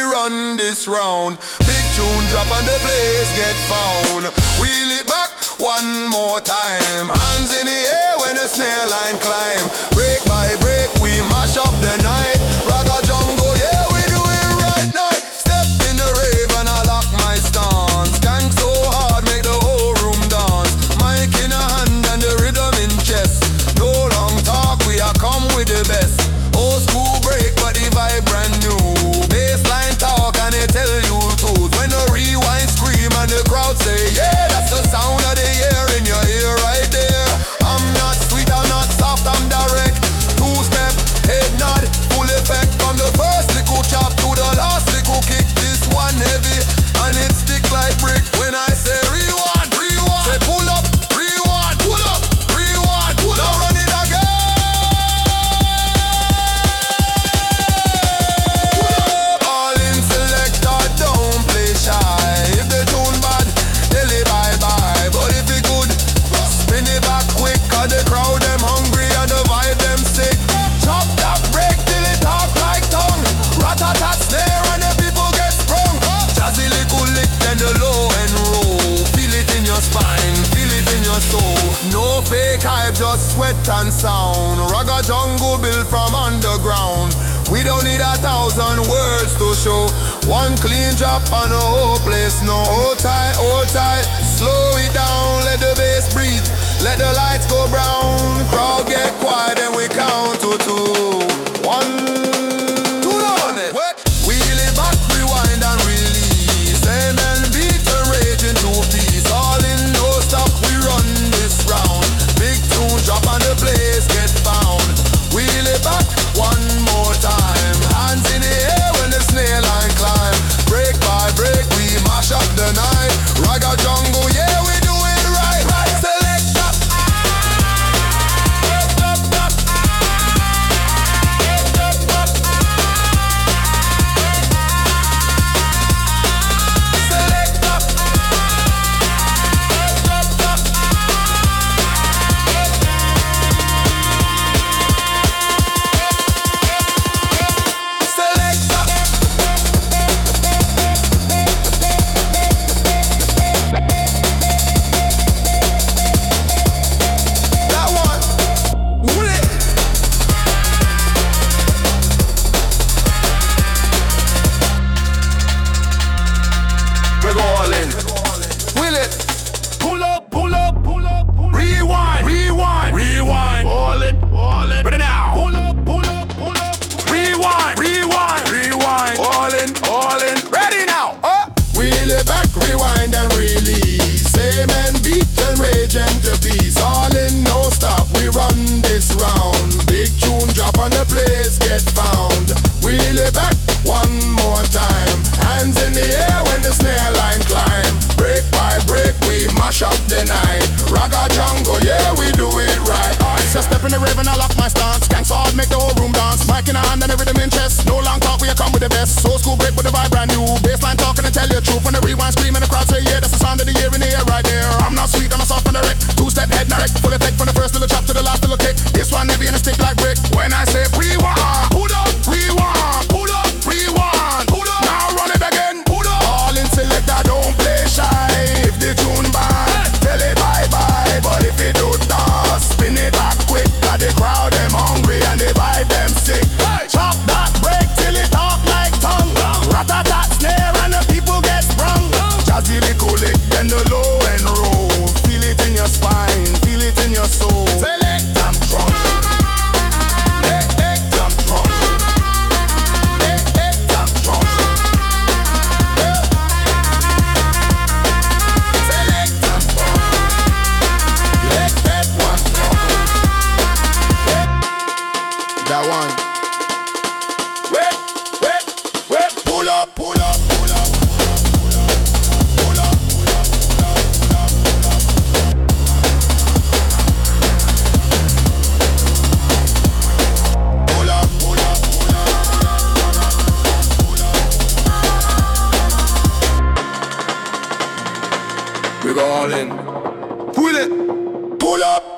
run this round. Big tune drop and the place get found. Wheel it back one more time. Hands in the air when the snare line climb. Break by break we mash up the night. Ragga jungle, yeah, we do it right now. Step in the rave and I lock my stance. Gang so hard, make the whole room dance. Mic in a hand and the rhythm in chest. No long talk, we are come with the best. Old school break, but the vibe brand new. Bassline talk and they tell you truth. When the rewind scream and the crowd say, yeah, that's the sound of the year in your ear right there. I'm not sweet, I'm not soft, I'm direct. Two-step, head nod, full effect. From the first little chop to the last little kick. This one heavy and it stick like brick. When I say rewind, rewind, say pull up, rewind, pull up, rewind, pull up. Now run it again. All in selector, don't play shy. If the tune bad, tell it bye-bye. But if it good, spin it back quick. Cause the crowd them hungry and the vibe them sick. Chop that break till it talk like tongue. Rat-a-tat snare and the people get sprung. Jazzy little lick then the low and roll. Feel it in your spine, feel it in your soul. No fake hype, just sweat and sound. Ragga jungle built from underground. We don't need 1,000 words to show. One clean drop and the whole place know. Hold tight, slow it down. Let the bass breathe, let the lights go brown. Crowd get quiet and we count to two. One, two, on it. Wheel it back, rewind and release. Same and beat and rage into peace. All in, no stop, we run this round. Big tune drop and the place get found. Wheel it back one more time. Hands in the air when the snare line climb. Break by break we mash up the night. Ragga jungle, yeah, we do it right. Select up. We go all in. Pull it. Pull up.